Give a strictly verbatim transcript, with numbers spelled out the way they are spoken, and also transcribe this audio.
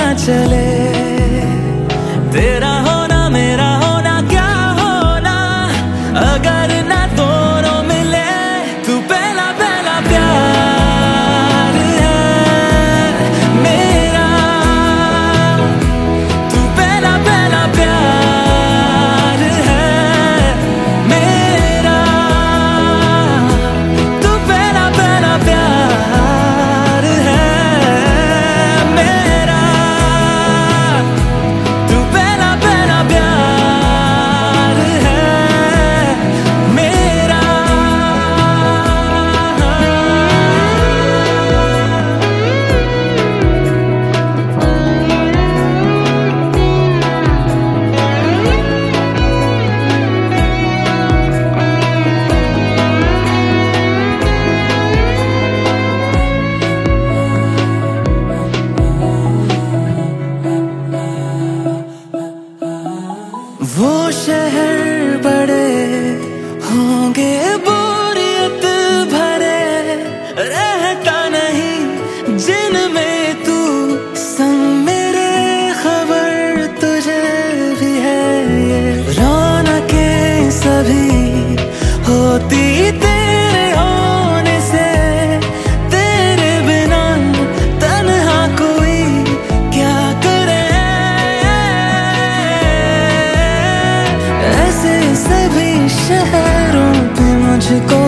चले। तेरा होना मेरा होना क्या होना, अगर ना दोनों मिले। तू पहला पहला प्यार है मेरा, तू पहला पहला प्यार है मेरा, तू पहला पहला प्यार है मेरा, तू पहला पहला प्यार है मेरा। वो शहर बड़े होंगे बोरियत भरे, रहता नहीं जिनमें तू संग मेरे, खबर तुझे भी है ये। रौनकें सभी होती तेरे होने से, तेरे बिना तन्हा कोई क्या करे। ऐसे सभी शहरों पे मुझको